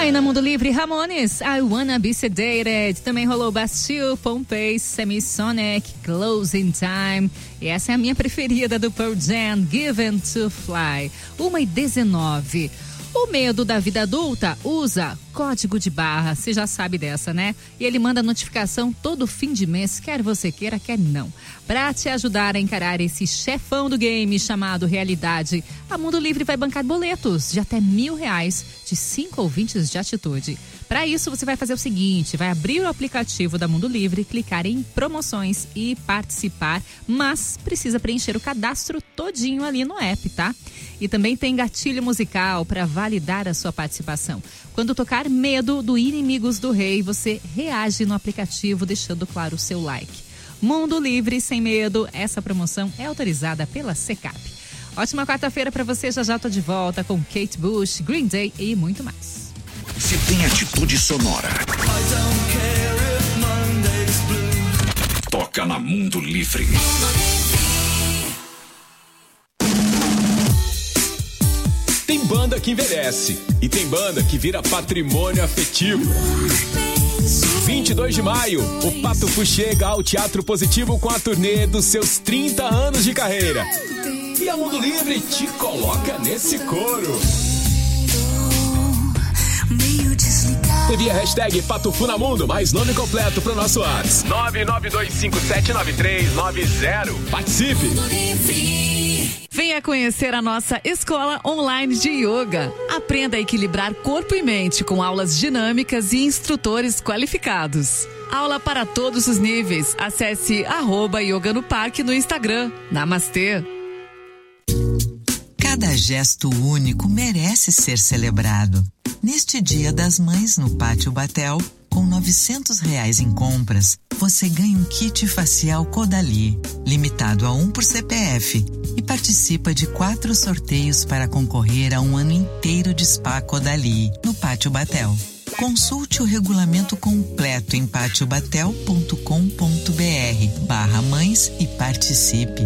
Aí na Mundo Livre, Ramones, I Wanna Be Sedated. Também rolou Bastille, Pompeii, Semisonic, Closing Time. E essa é a minha preferida do Pearl Jam, Given to Fly. 1h19. O medo da vida adulta usa código de barra, você já sabe dessa, né? E ele manda notificação todo fim de mês, quer você queira, quer não. Pra te ajudar a encarar esse chefão do game chamado realidade, a Mundo Livre vai bancar boletos de até R$1.000 de 5 ouvintes de atitude. Para isso, você vai fazer o seguinte, vai abrir o aplicativo da Mundo Livre, clicar em promoções e participar, mas precisa preencher o cadastro todinho ali no app, tá? E também tem gatilho musical para validar a sua participação. Quando tocar Medo do Inimigos do Rei, você reage no aplicativo deixando claro o seu like. Mundo Livre, sem medo, essa promoção é autorizada pela Secap. Ótima quarta-feira para você, já tô de volta com Kate Bush, Green Day e muito mais. Se tem atitude sonora, toca na Mundo Livre. Tem banda que envelhece e tem banda que vira patrimônio afetivo. 22 de maio, o Patufu chega ao Teatro Positivo com a turnê dos seus 30 anos de carreira. E a Mundo Livre te coloca nesse coro. Envia hashtag PatuFunamundo, mais nome completo pro nosso WhatsApp. 992579390. Participe! Venha conhecer a nossa escola online de yoga. Aprenda a equilibrar corpo e mente com aulas dinâmicas e instrutores qualificados. Aula para todos os níveis. Acesse @yoga no parque no Instagram. Namastê! Cada gesto único merece ser celebrado. Neste Dia das Mães, no Pátio Batel, com R$900 em compras, você ganha um kit facial Caudalie, limitado a 1 por CPF, e participa de 4 sorteios para concorrer a um ano inteiro de spa Caudalie, no Pátio Batel. Consulte o regulamento completo em patiobatel.com.br/mães e participe.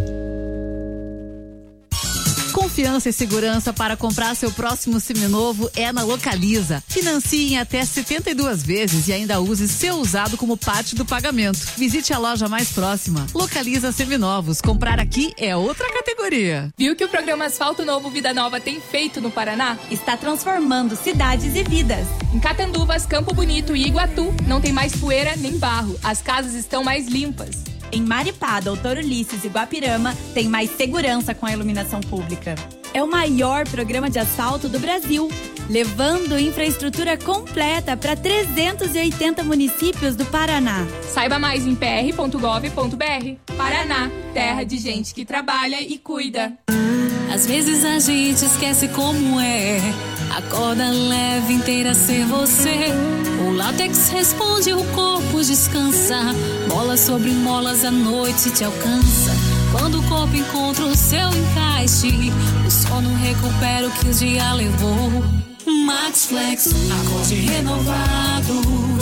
Confiança e segurança para comprar seu próximo seminovo é na Localiza. Financie em até 72 vezes e ainda use seu usado como parte do pagamento. Visite a loja mais próxima. Localiza Seminovos. Comprar aqui é outra categoria. Viu que o programa Asfalto Novo Vida Nova tem feito no Paraná? Está transformando cidades e vidas. Em Catanduvas, Campo Bonito e Iguatu, não tem mais poeira nem barro. As casas estão mais limpas. Em Maripá, Doutor Ulisses e Guapirama, tem mais segurança com a iluminação pública. É o maior programa de asfalto do Brasil, levando infraestrutura completa para 380 municípios do Paraná. Saiba mais em pr.gov.br. Paraná, terra de gente que trabalha e cuida. Às vezes a gente esquece como é. Acorda leve, inteira ser você. O látex responde, o corpo descansa. Molas sobre molas, a noite te alcança. Quando o corpo encontra o seu encaixe, o sono recupera o que o dia levou. Max Flex, acorde renovado.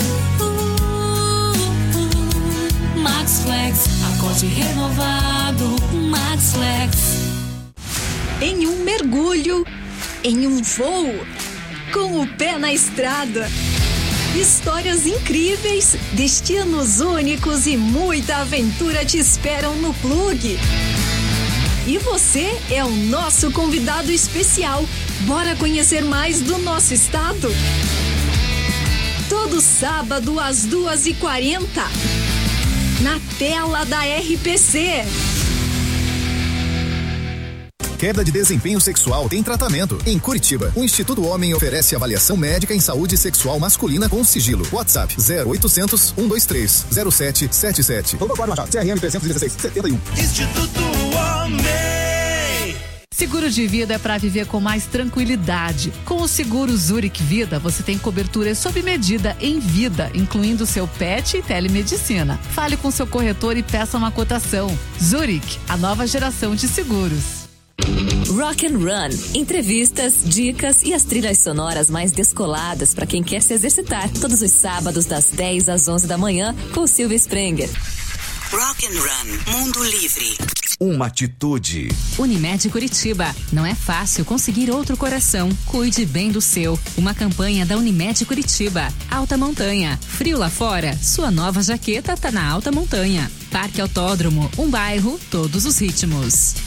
Max Flex, acorde renovado. Max Flex. Em um mergulho, em um voo, com o pé na estrada. Histórias incríveis, destinos únicos e muita aventura te esperam no Plug. E você é o nosso convidado especial. Bora conhecer mais do nosso estado? Todo sábado às 2h40, na tela da RPC. Queda de desempenho sexual tem tratamento. Em Curitiba, o Instituto Homem oferece avaliação médica em saúde sexual masculina com sigilo. WhatsApp 0800 123 0777. Vamos agora, Machado. CRM 316 71. Instituto Homem. Seguro de vida é para viver com mais tranquilidade. Com o seguro Zurich Vida, você tem cobertura sob medida em vida, incluindo seu pet e telemedicina. Fale com seu corretor e peça uma cotação. Zurich, a nova geração de seguros. Rock and Run. Entrevistas, dicas e as trilhas sonoras mais descoladas para quem quer se exercitar. Todos os sábados das 10 às 11 da manhã com Silvia Sprenger. Rock and Run. Mundo Livre. Uma atitude. Unimed Curitiba. Não é fácil conseguir outro coração. Cuide bem do seu. Uma campanha da Unimed Curitiba. Alta Montanha. Frio lá fora? Sua nova jaqueta tá na Alta Montanha. Parque Autódromo. Um bairro, todos os ritmos.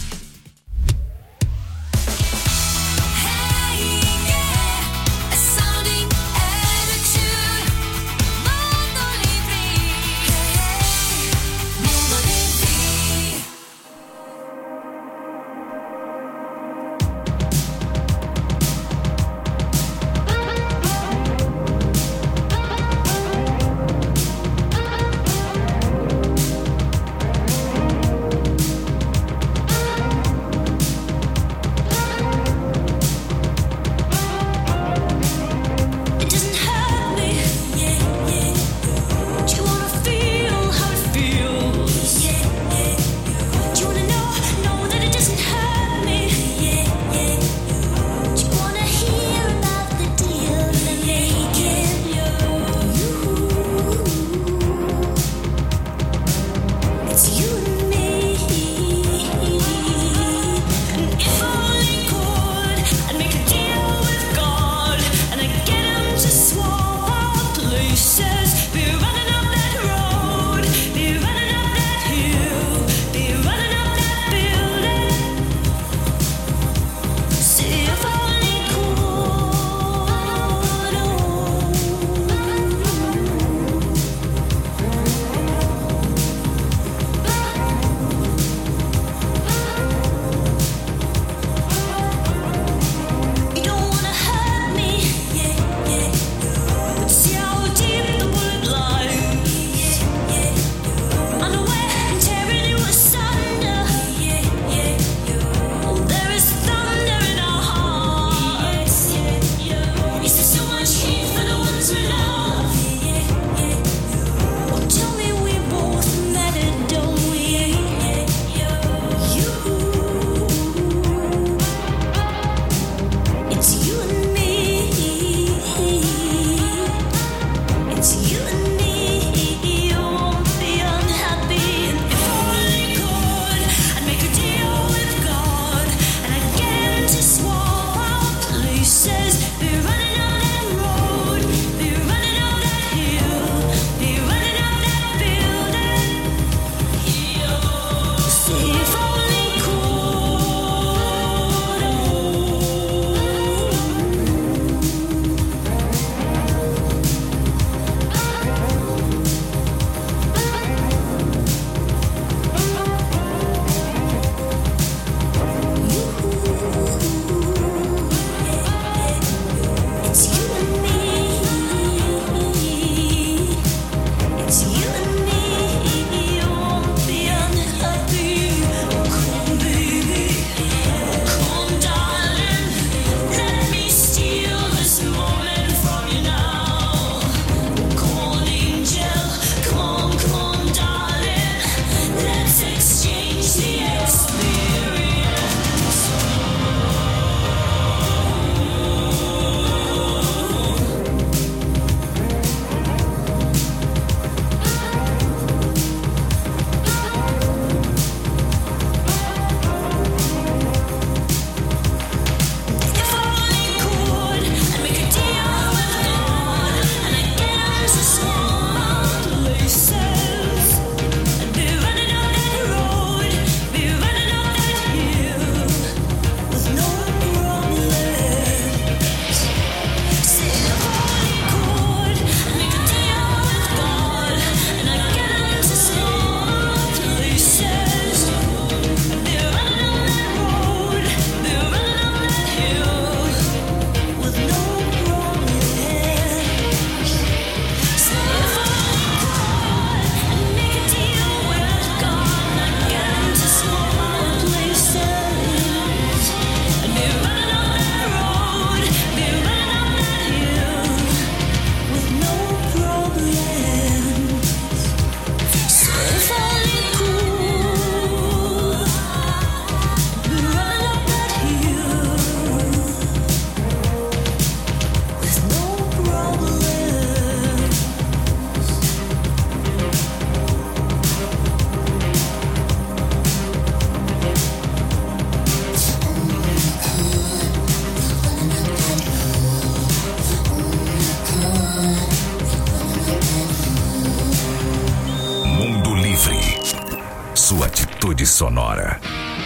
Atitude Sonora.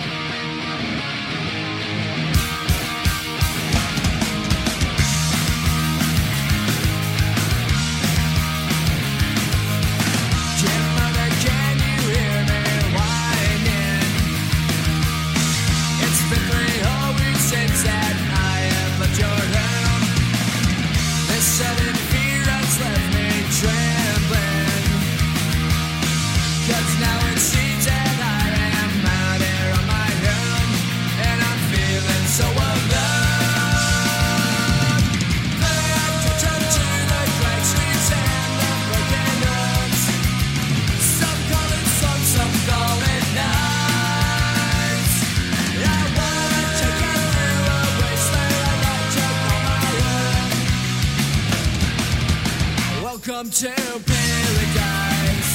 Welcome to paradise.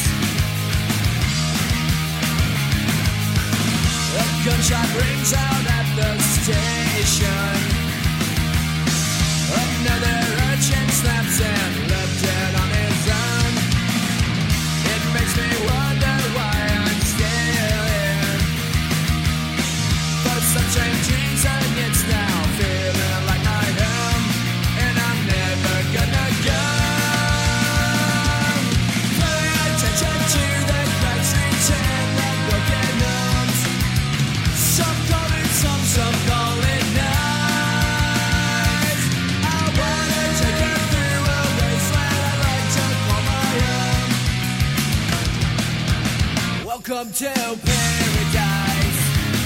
A gunshot rings out at the station. Another urchin snaps and left dead on his own. It makes me wonder why I'm still here. For some strange reason it's now feeling like my home, and I'm never gonna go. Welcome to paradise.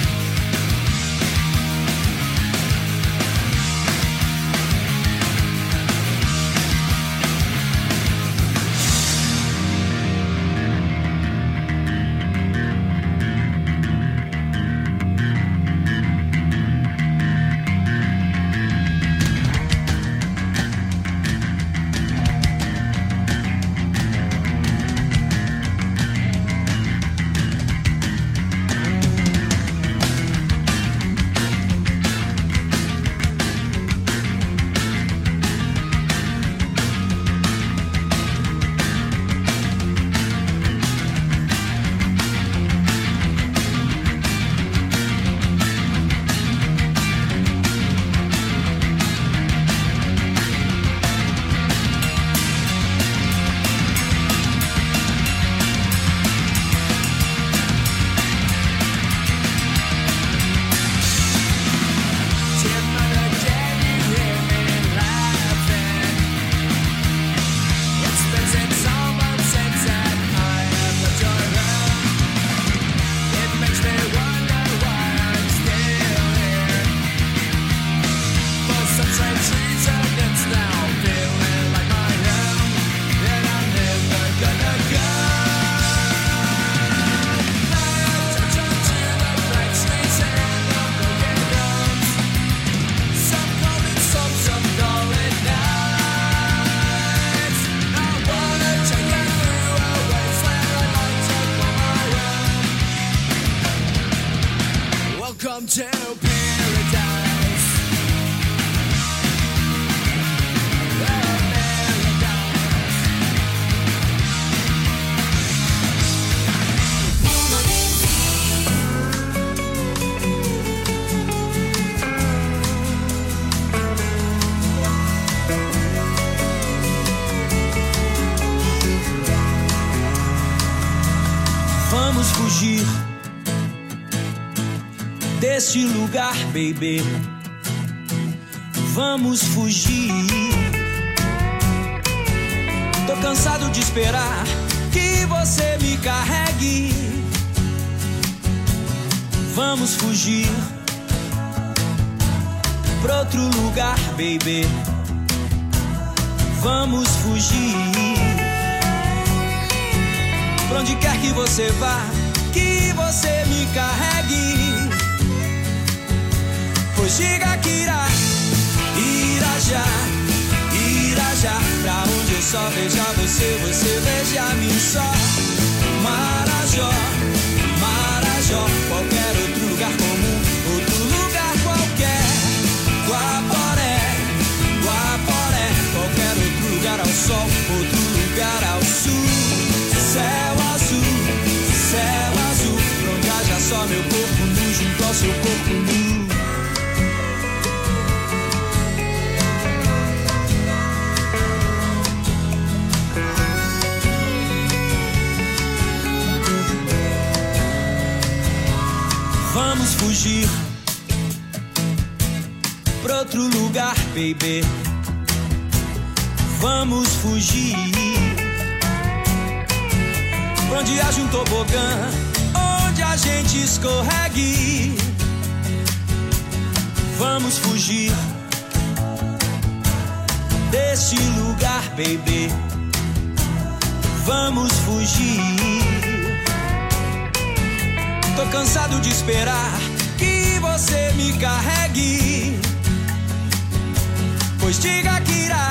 Welcome to paradise. Vamos fugir desse lugar, baby. Vamos fugir. Tô cansado de esperar que você me carregue. Vamos fugir pra outro lugar, baby. Vamos fugir pra onde quer que você vá, que você me carregue. Pois diga que irá já pra onde eu só veja você, você veja a mim só. Marajó, Marajó, qualquer outro lugar comum, outro lugar qualquer. Guaporé, Guaporé, qualquer outro lugar ao sol, outro lugar ao sul. Céu azul, pra ao seu corpo nu. Vamos fugir pra outro lugar, baby. Vamos fugir pra onde haja um tobogã, onde a gente escorregue. Vamos fugir deste lugar, baby. Vamos fugir. Tô cansado de esperar que você me carregue. Pois diga que irá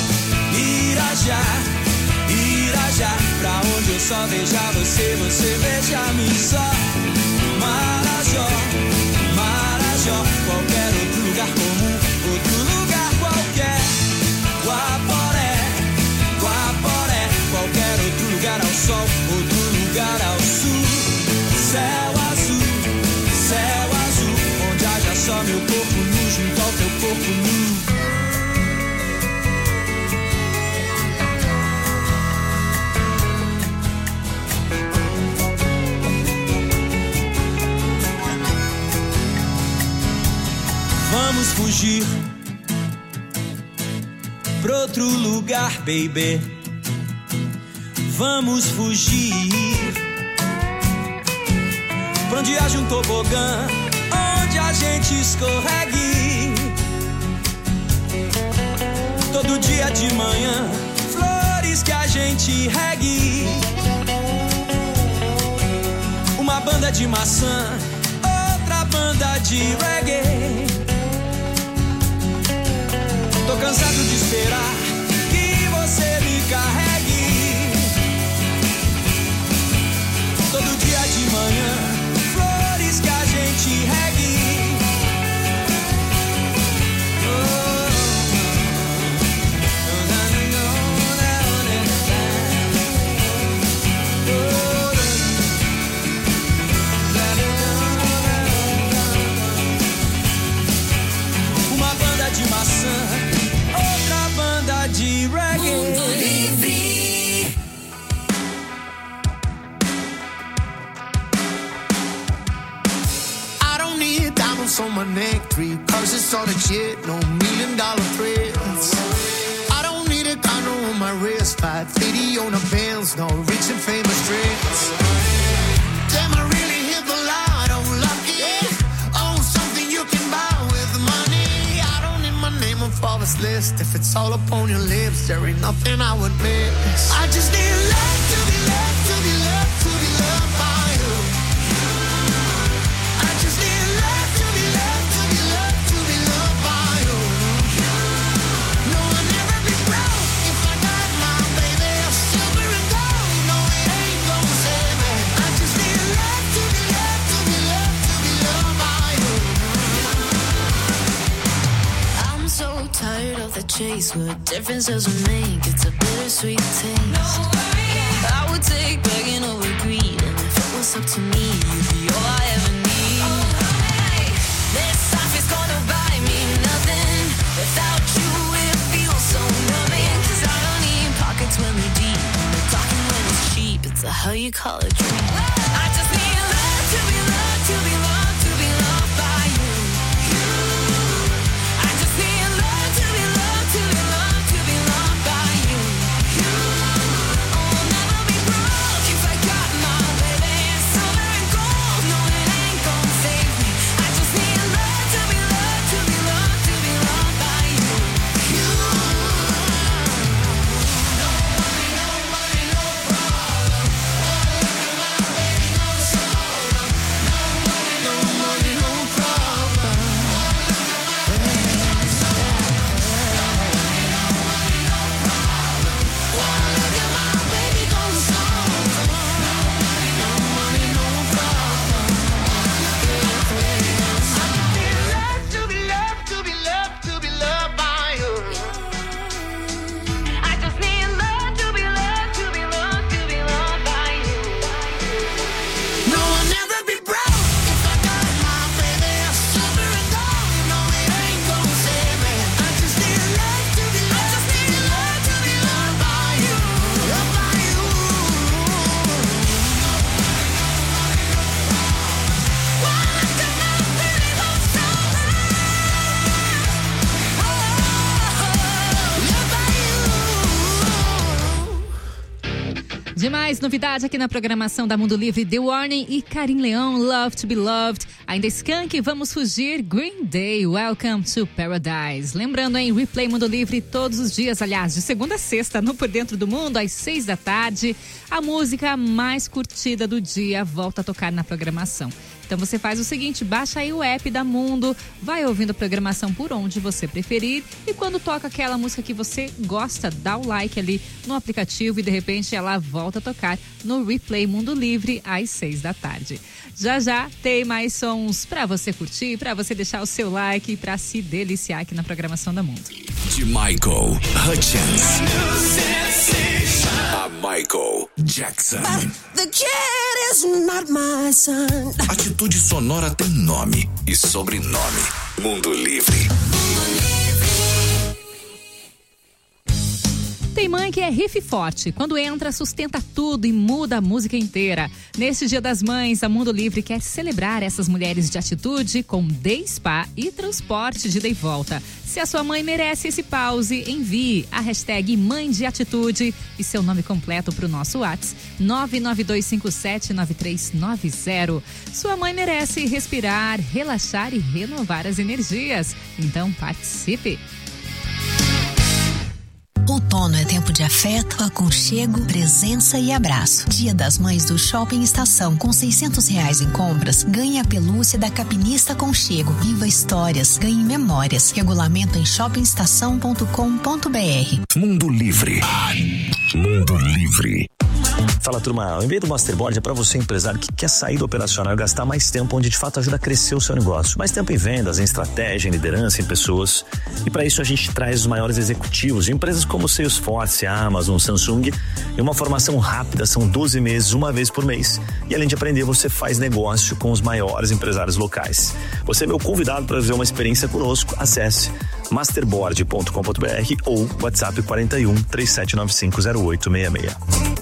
já pra onde eu só veja você, você veja-me só. Marajó, Marajó, qualquer outro lugar comum, outro lugar qualquer. Guaporé, Guaporé, qualquer outro lugar ao sol, outro lugar ao sul. Céu azul, onde haja só meu corpo nu junto ao teu corpo nu. Vamos fugir pra outro lugar, baby. Vamos fugir pra onde haja um tobogã, onde a gente escorregue. Todo dia de manhã, flores que a gente regue. Uma banda de maçã, outra banda de reggae. Tô cansado de esperar que você me carregue. Todo dia de manhã, flores que a gente regue. Uma banda de maçã, outra banda de reggae. Mundo Livre. On my neck, 3 purses on the jet, no $1 million threats. I don't need a condo on my wrist, 550 on the Benz, no rich and famous tricks. Damn, I really hit the lotto, lucky. Oh, something you can buy with money. I don't need my name on Forbes list. If it's all up on your lips, there ain't nothing I would miss. I just need love to be loved, to be loved, to be loved by you. I just need love to be loved, to be loved, to be loved by you. No, I'll never be broke if I got my baby silver and gold. No, it ain't gonna save me. I just need love to be loved, to be loved, to be loved by you. I'm so tired of the chase. What difference does it make? It's a bittersweet taste. I would take begging over greed, and if it was up to me, you'd be all I ever need. This life is gonna buy me nothing. Without you, it feels so numbing. 'Cause I don't need pockets when they're deep. We're talking when it's cheap. It's a how you call it dream. I just need love to be loved, to be loved, to be loved by you. I just need love to be loved, to be loved, to be loved by you. I'll never be broke if I got my baby silver and gold. No, it ain't gonna save me. I just need love to be loved, to be loved, to be loved by you. No money, no problem. Demais novidade aqui na programação da Mundo Livre, The Warning e Karim Leão, Love to be Loved. Ainda Skank, Vamos Fugir, Green Day, Welcome to Paradise. Lembrando, hein, Replay Mundo Livre todos os dias, aliás, de segunda a sexta, no Por Dentro do Mundo, às 6 da tarde. A música mais curtida do dia volta a tocar na programação. Então você faz o seguinte, baixa aí o app da Mundo, vai ouvindo a programação por onde você preferir e quando toca aquela música que você gosta, dá o like ali no aplicativo e de repente ela volta a tocar no Replay Mundo Livre às 6 da tarde. Já já tem mais sons pra você curtir, pra você deixar o seu like e pra se deliciar aqui na programação da Mundo. De Michael Hutchins a Michael Jackson. The kid is not my son. Atitude Sonora tem nome e sobrenome. Mundo Livre. Tem mãe que é riff forte. Quando entra, sustenta tudo e muda a música inteira. Neste Dia das Mães, a Mundo Livre quer celebrar essas mulheres de atitude com Day Spa e transporte de ida e volta. Se a sua mãe merece esse pause, envie a hashtag Mãe de Atitude e seu nome completo para o nosso WhatsApp 992579390. Sua mãe merece respirar, relaxar e renovar as energias. Então participe! Outono é tempo de afeto, aconchego, presença e abraço. Dia das Mães do Shopping Estação. Com R$600 em compras, ganhe a pelúcia da Capinista Aconchego. Viva histórias, ganhe memórias. Regulamento em shoppingestação.com.br. Mundo Livre. Mundo Livre. Fala, turma, o e-mail do Masterboard é para você, empresário que quer sair do operacional e gastar mais tempo onde de fato ajuda a crescer o seu negócio. Mais tempo em vendas, em estratégia, em liderança, em pessoas. E para isso a gente traz os maiores executivos de empresas como Salesforce, Amazon, Samsung. E uma formação rápida, são 12 meses, uma vez por mês. E além de aprender, você faz negócio com os maiores empresários locais. Você é meu convidado para viver uma experiência conosco. Acesse masterboard.com.br ou WhatsApp 41 3795 0866.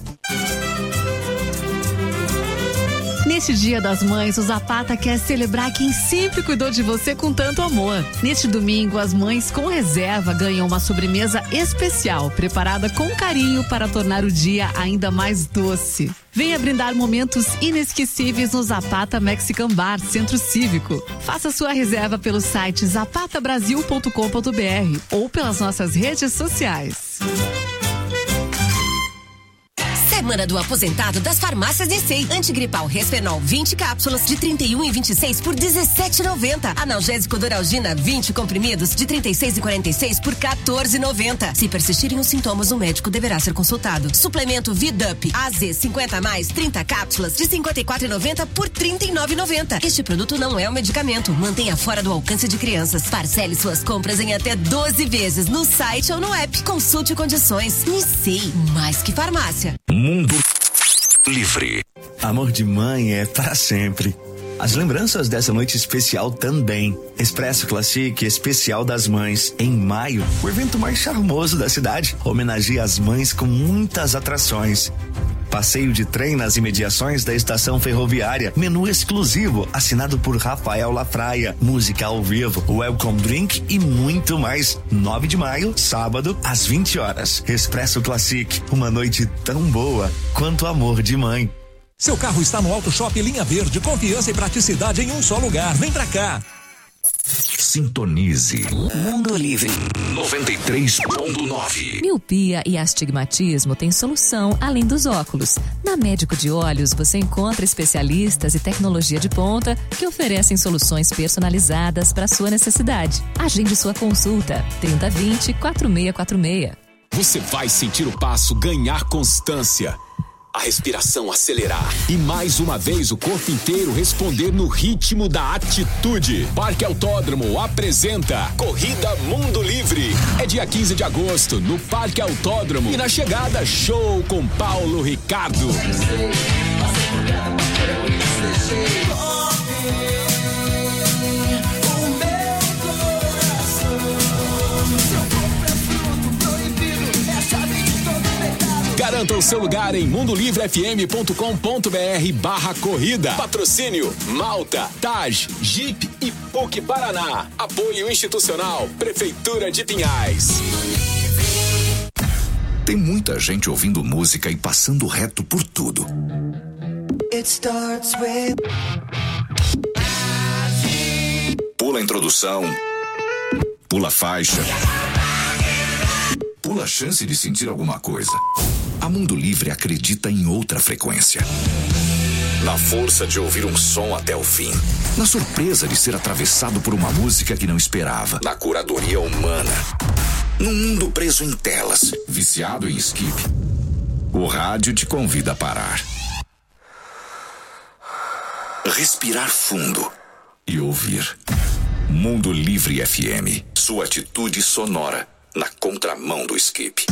Neste Dia das Mães, o Zapata quer celebrar quem sempre cuidou de você com tanto amor. Neste domingo, as mães com reserva ganham uma sobremesa especial, preparada com carinho para tornar o dia ainda mais doce. Venha brindar momentos inesquecíveis no Zapata Mexican Bar, Centro Cívico. Faça sua reserva pelo site zapatabrasil.com.br ou pelas nossas redes sociais. Semana do Aposentado das Farmácias Nissei. Antigripal Respenol 20 cápsulas de 31 e 26 por 17,90. Analgésico Doralgina 20 comprimidos de 36 e 46 por 14,90. Se persistirem os sintomas, o médico deverá ser consultado. Suplemento Vidup AZ 50+, 30 cápsulas de 54,90 por 39,90. Este produto não é um medicamento. Mantenha fora do alcance de crianças. Parcele suas compras em até 12 vezes no site ou no app. Consulte condições. Nissei, mais que farmácia. Mundo Livre. Amor de mãe é para sempre. As lembranças dessa noite especial também. Expresso Classic Especial das Mães. Em maio, o evento mais charmoso da cidade homenageia as mães com muitas atrações. Passeio de trem nas imediações da estação ferroviária. Menu exclusivo, assinado por Rafael Lafraia. Música ao vivo, welcome drink e muito mais. 9 de maio, sábado, às 20 horas. Expresso Classic, uma noite tão boa quanto amor de mãe. Seu carro está no Auto Shop Linha Verde, confiança e praticidade em um só lugar. Vem pra cá. Sintonize Mundo Livre 93.9. Miopia e astigmatismo têm solução além dos óculos. Na Médico de Olhos você encontra especialistas e tecnologia de ponta que oferecem soluções personalizadas para sua necessidade. Agende sua consulta 3020-4646. Você vai sentir o passo ganhar constância, a respiração acelerar e mais uma vez o corpo inteiro responder no ritmo da atitude. Parque Autódromo apresenta Corrida Mundo Livre. É dia 15 de agosto no Parque Autódromo e na chegada show com Paulo Ricardo. Garanta o seu lugar em mundolivrefm.com.br/corrida. Patrocínio Malta, Taj, Jeep e PUC Paraná. Apoio institucional Prefeitura de Pinhais. Tem muita gente ouvindo música e passando reto por tudo. It starts with... Pula a introdução. Pula a faixa. Pula a chance de sentir alguma coisa. A Mundo Livre acredita em outra frequência. Na força de ouvir um som até o fim. Na surpresa de ser atravessado por uma música que não esperava. Na curadoria humana. Num mundo preso em telas, viciado em skip. O rádio te convida a parar. Respirar fundo e ouvir. Mundo Livre FM. Sua atitude sonora na contramão do skip.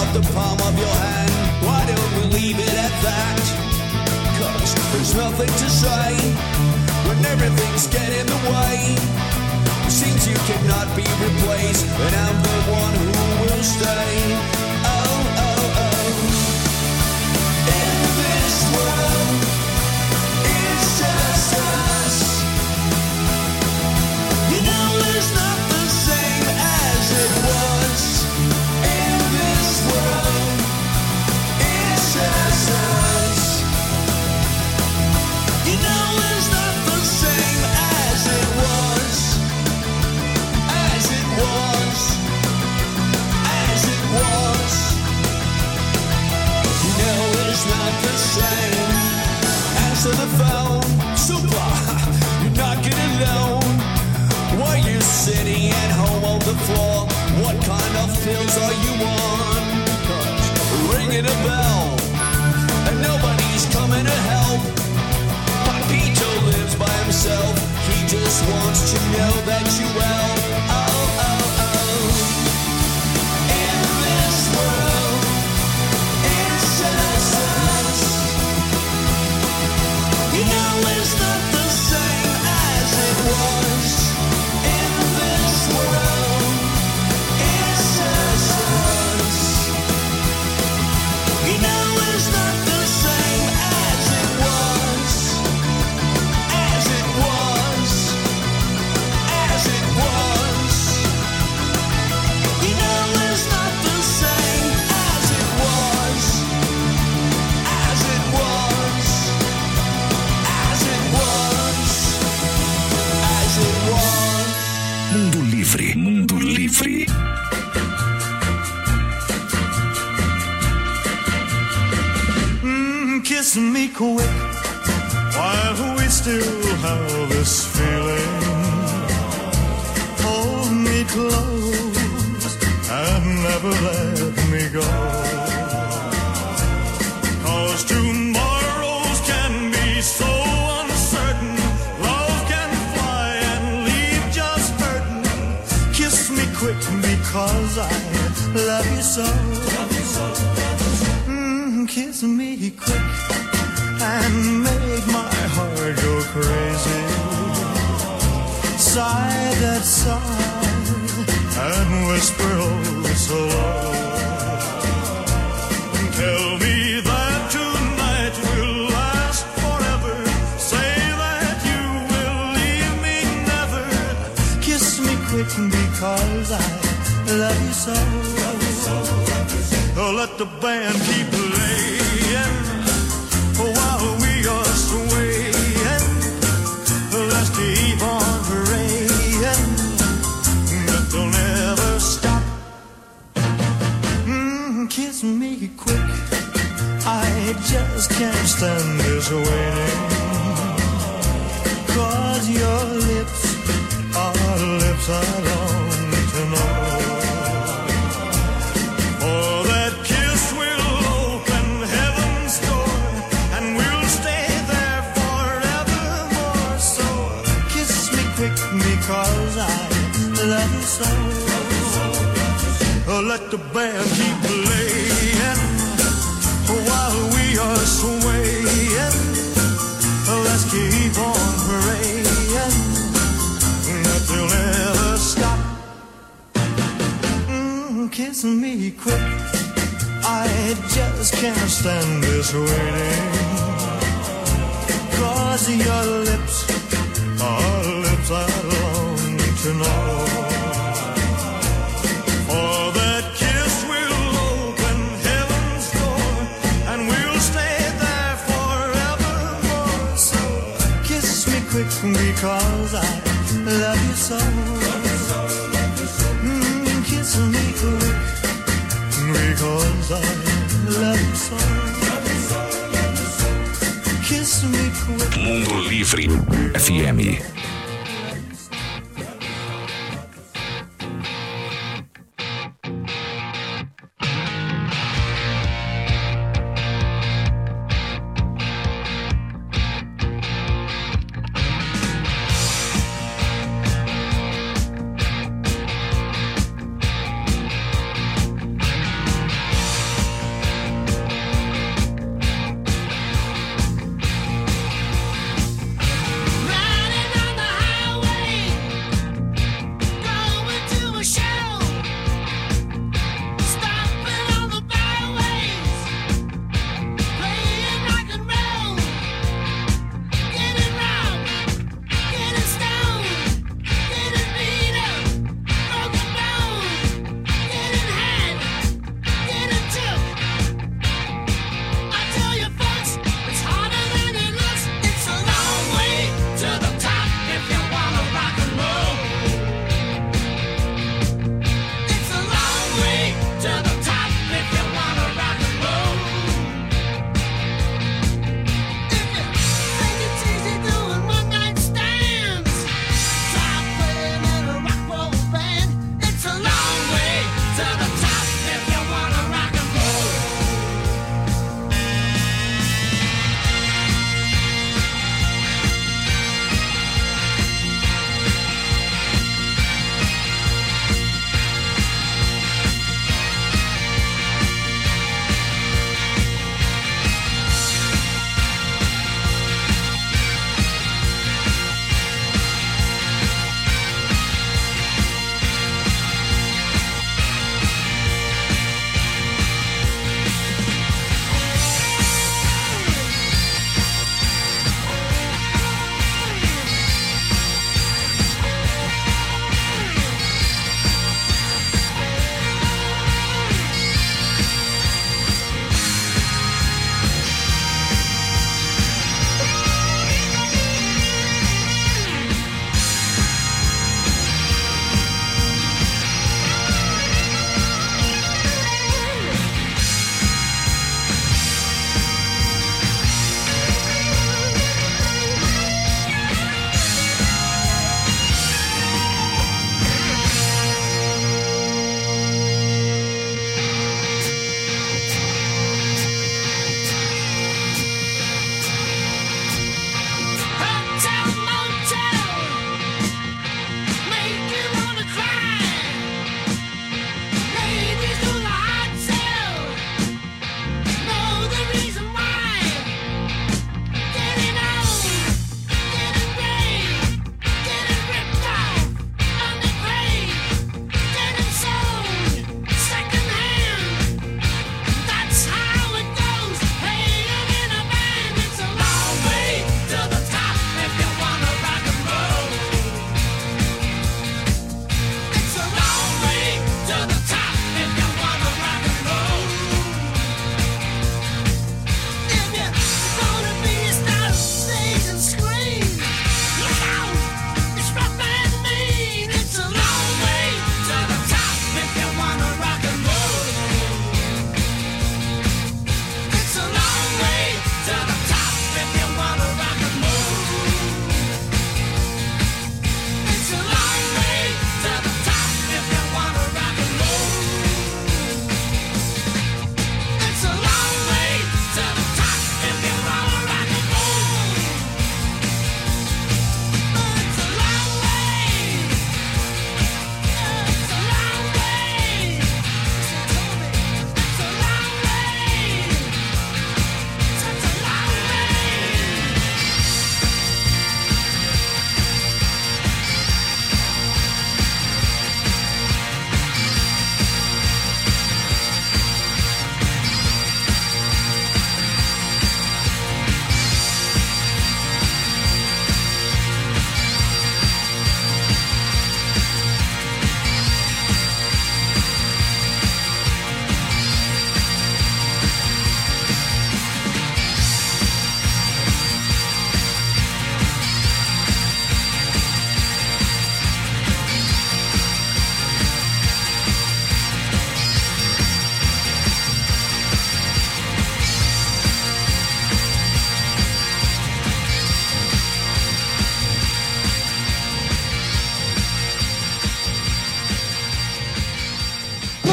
the palm of your hand. Why don't we leave it at that? 'Cause there's nothing to say when everything's getting in the way. It seems you cannot be replaced, and I'm the one who will stay. Oh, oh, oh. In this world, it's just us. You know it's not the same as it was. In this world, it's just us. You know it's not the same as it was. As it was. As it was. You know it's not the same. Answer the phone. Super, you're not getting alone. Why you sitting at home on the floor? What kind of pills are you on? Ringing a bell, and nobody's coming to help. Papito lives by himself. He just wants to know that you well. Oh, oh, oh. In this world, it's just us. You know it's not the same as it was. In this world, it's just us. You know it's not the same as it was. As it was. As it was. You know it's not the same as it was. As it was. As it was. As it was. Mundo Livre, Mundo Livre. Kiss me quick while we still have this feeling. Hold me close and never let me go. 'Cause tomorrows can be so uncertain. Love can fly and leave just hurting. Kiss me quick because I love you so. Kiss me quick and make my heart go crazy. Sigh that sigh and whisper oh so low. Tell me that tonight will last forever. Say that you will leave me never. Kiss me quick because I love you so. Oh, let the band keep playing while we are swaying. Let's keep on praying that they'll never stop. Kiss me quick, I just can't stand this waiting. 'Cause your lips are lips I long to know. For that kiss will open heaven's door, and we'll stay there forevermore. So kiss me quick because I love you so. Oh, let the band keep playing while we are swaying. Let's keep on praying that they'll never stop. Kiss me quick, I just can't stand this waiting. 'Cause your lips are lips I long to know. For that kiss will open heaven's door, and we'll stay there forevermore. So kiss me quick because I love you so. Kiss me quick because I love you so. Kiss me quick. Mundo Livre FM.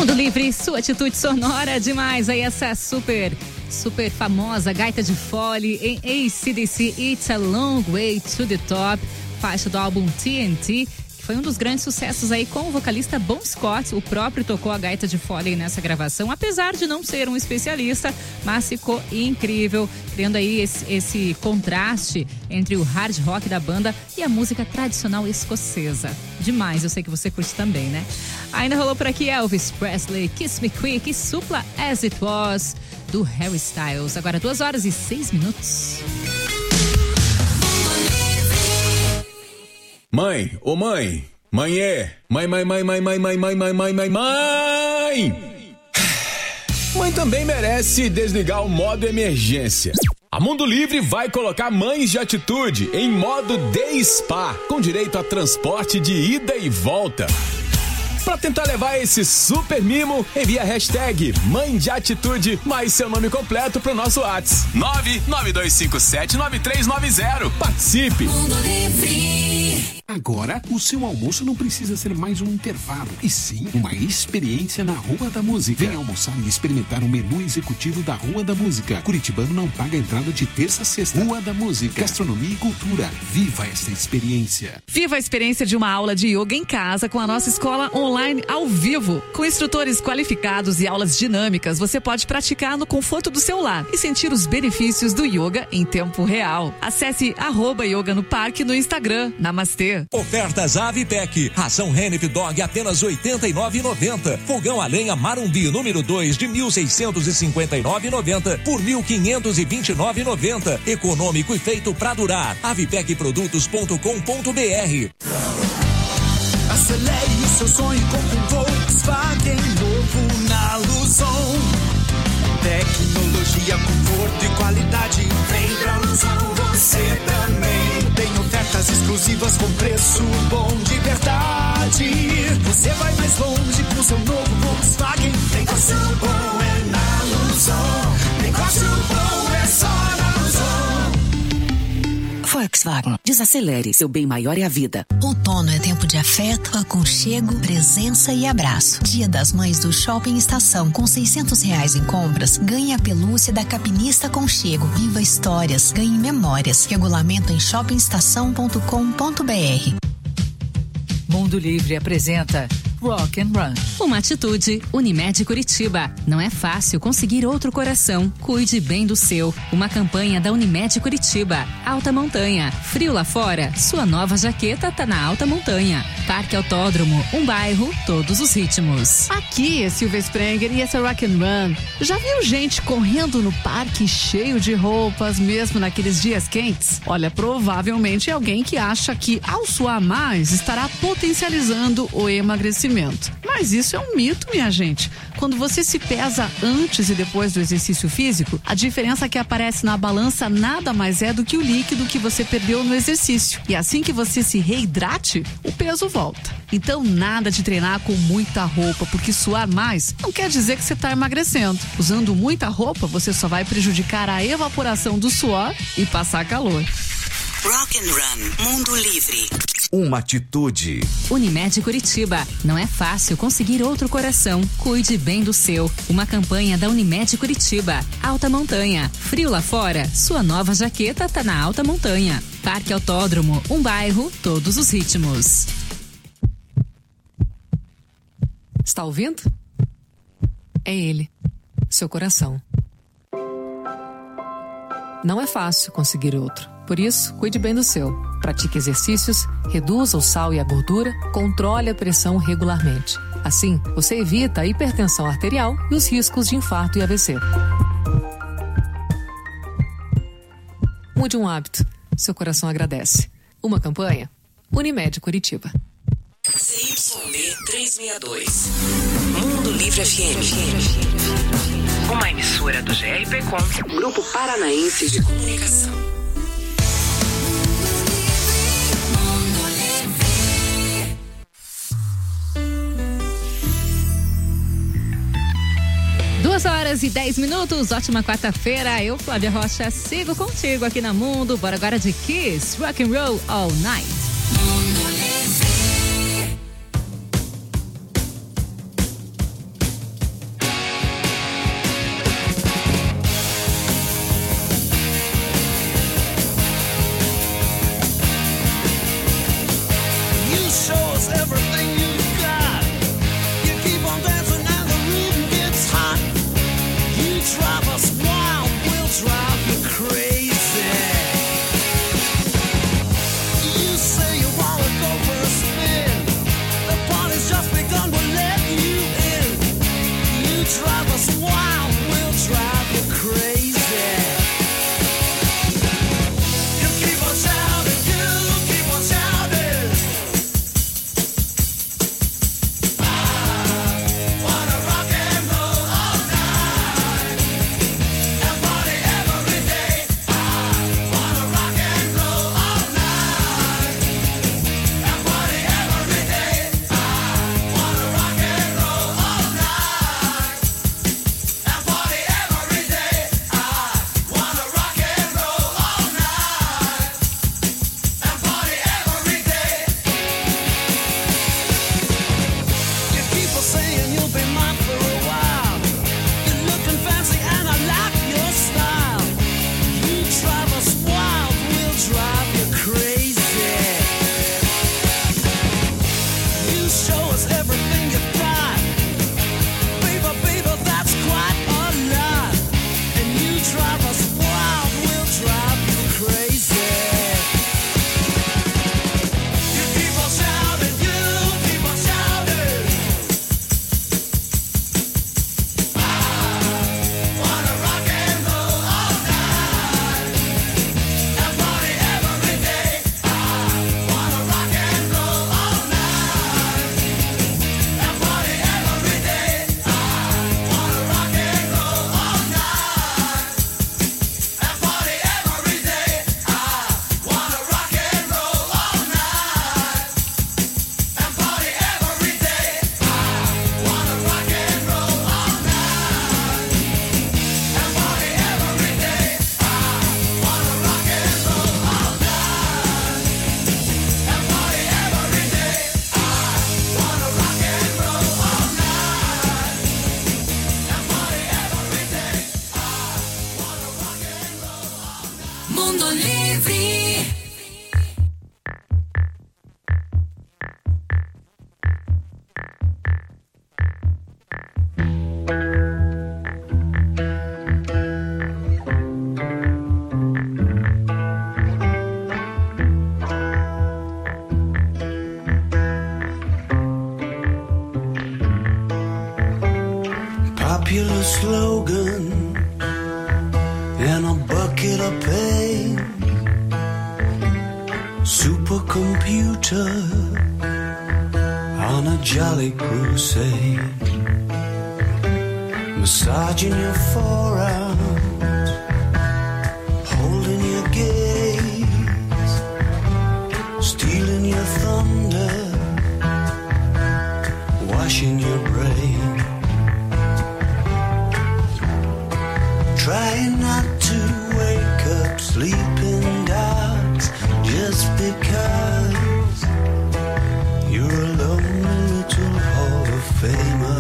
Mundo Livre, sua atitude sonora demais. Aí essa super famosa gaita de fole em AC/DC, It's a Long Way to the Top, faixa do álbum TNT, que foi um dos grandes sucessos aí com o vocalista Bon Scott. O próprio tocou a gaita de fole nessa gravação, apesar de não ser um especialista, mas ficou incrível, criando aí esse contraste entre o hard rock da banda e a música tradicional escocesa. Demais, eu sei que você curte também, né? Ainda rolou por aqui Elvis Presley, Kiss Me Quick e Supla As It Was, do Harry Styles. Agora 2h06. Mãe, ô mãe, mãe. Mãe também merece desligar o modo emergência. A Mundo Livre vai colocar mães de atitude em modo Day Spa, com direito a transporte de ida e volta. Para tentar levar esse super mimo, envia a hashtag Mãe de Atitude mais seu nome completo pro nosso WhatsApp 992579390. Participe! Mundo Livre. Agora, o seu almoço não precisa ser mais um intervalo, e sim uma experiência na Rua da Música. Venha almoçar e experimentar o menu executivo da Rua da Música. Curitibano não paga entrada de terça a sexta. Rua da Música, gastronomia e cultura. Viva essa experiência. Viva a experiência de uma aula de yoga em casa com a nossa escola online ao vivo. Com instrutores qualificados e aulas dinâmicas, você pode praticar no conforto do seu lar e sentir os benefícios do yoga em tempo real. Acesse @yoga no parque no Instagram. Namastê. Ofertas Avitec. Ração Renif Dog apenas R$ 89,90. Fogão a lenha Marumbi número 2 de R$ 1.659,90 por R$ 1.529,90. Econômico e feito pra durar. Avitecprodutos.com.br. Acelere o seu sonho com um Volkswagen novo na Luzon. Tecnologia, conforto e qualidade. Vem pra Luzon você também. Tem ofertas exclusivas com preço bom de verdade. Você vai mais longe com seu novo Volkswagen. Negócio bom é na Luzon. Negócio bom é só na Luzon. Volkswagen, desacelere, seu bem maior é a vida. Outono é tempo de afeto, aconchego, presença e abraço. Dia das Mães do Shopping Estação, com R$600 em compras, ganhe a pelúcia da Capinista Aconchego. Viva histórias, ganhe memórias. Regulamento em shoppingestação.com.br. Mundo Livre apresenta Rock and Run. Uma atitude, Unimed Curitiba. Não é fácil conseguir outro coração. Cuide bem do seu. Uma campanha da Unimed Curitiba. Alta Montanha. Frio lá fora? Sua nova jaqueta tá na Alta Montanha. Parque Autódromo. Um bairro, todos os ritmos. Aqui é Silvia Sprenger e esse é Rock and Run. Já viu gente correndo no parque cheio de roupas, mesmo naqueles dias quentes? Olha, provavelmente é alguém que acha que ao suar mais estará potencializando o emagrecimento. Mas isso é um mito, minha gente. Quando você se pesa antes e depois do exercício físico, a diferença que aparece na balança nada mais é do que o líquido que você perdeu no exercício. E assim que você se reidrate, o peso volta. Então nada de treinar com muita roupa, porque suar mais não quer dizer que você está emagrecendo. Usando muita roupa, você só vai prejudicar a evaporação do suor e passar calor. Rock and Run, Mundo Livre. Uma atitude. Unimed Curitiba. Não é fácil conseguir outro coração. Cuide bem do seu. Uma campanha da Unimed Curitiba. Alta Montanha. Frio lá fora? Sua nova jaqueta tá na Alta Montanha. Parque Autódromo. Um bairro, todos os ritmos. Está ouvindo? É ele. Seu coração. Não é fácil conseguir outro. Por isso, cuide bem do seu. Pratique exercícios, reduza o sal e a gordura, controle a pressão regularmente. Assim, você evita a hipertensão arterial e os riscos de infarto e AVC. Mude um hábito. Seu coração agradece. Uma campanha? Unimed Curitiba. CYB 362. Mundo Livre FM. Uma emissora do GRPcom, Grupo Paranaense de Comunicação. Duas 2h10. Ótima quarta-feira. Eu, Flávia Rocha, sigo contigo aqui na Mundo. Bora agora de Kiss, Rock and Roll All Night. drive us wild, we'll drive you crazy. You keep on shouting, you keep on shouting. I wanna rock and roll all night and party every day. I wanna rock and roll all night and party every day. I wanna rock and roll all night and party every day. I wanna rock and roll all night and party every day. You keep on saying you'll be mine for a while. You're looking fancy and I like your style. You drive us wild, we'll drive you crazy. You show us everything you've got. Baby, baby, that's quite a lot. And you drive us wild, we'll drive you crazy. You keep on shouting, you keep on shouting. I wanna rock and roll all night and party every day. I wanna rock and roll all night and party every day. I wanna rock and roll all night and party every day. I wanna rock and roll all night and party every day. I wanna rock and roll all night and party every day. I wanna rock and roll all night and party every day. I wanna rock and roll all night and party every day. Mundo Livre. Popular slogan in a bucket of pain. Supercomputer on a jolly crusade. Massaging your forearms, holding your gaze, stealing your thunder, washing your brain. Try not to wake up sleeping dogs just because you're a lonely little Hall of Famer.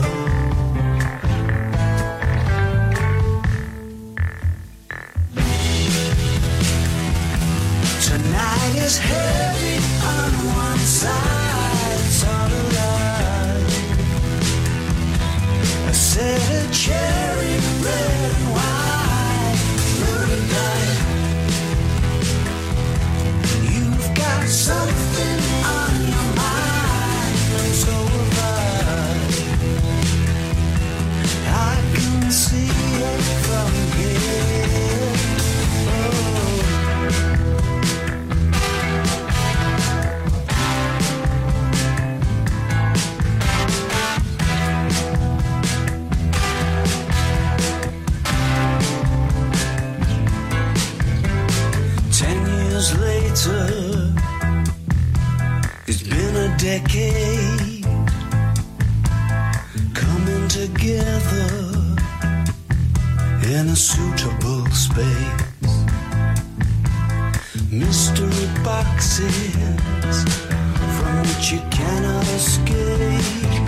Tonight is heavy on one side, it's all alive. I said a cherry red and white moonlight. You've got something on your mind, so have I can see it from here. Oh. 10 years later, it's been a decade coming together in a suitable space. Mystery boxes from which you cannot escape.